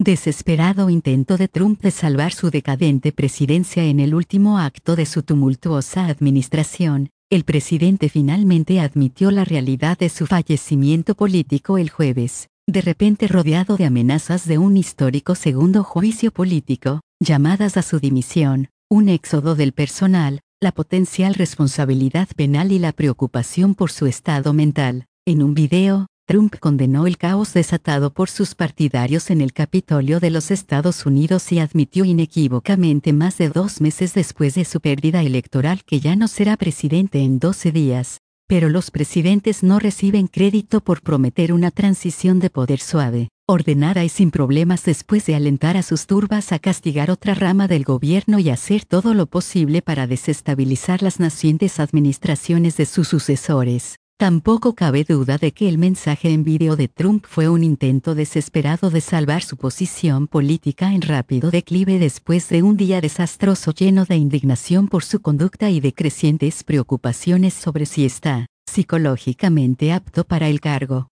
Desesperado intento de Trump de salvar su decadente presidencia en el último acto de su tumultuosa administración, el presidente finalmente admitió la realidad de su fallecimiento político el jueves, de repente rodeado de amenazas de un histórico segundo juicio político, llamadas a su dimisión, un éxodo del personal, la potencial responsabilidad penal y la preocupación por su estado mental. En un video, Trump condenó el caos desatado por sus partidarios en el Capitolio de los Estados Unidos y admitió inequívocamente más de 2 meses después de su pérdida electoral que ya no será presidente en 12 días. Pero los presidentes no reciben crédito por prometer una transición de poder suave, ordenada y sin problemas después de alentar a sus turbas a castigar otra rama del gobierno y hacer todo lo posible para desestabilizar las nacientes administraciones de sus sucesores. Tampoco cabe duda de que el mensaje en vídeo de Trump fue un intento desesperado de salvar su posición política en rápido declive después de un día desastroso lleno de indignación por su conducta y de crecientes preocupaciones sobre si está psicológicamente apto para el cargo.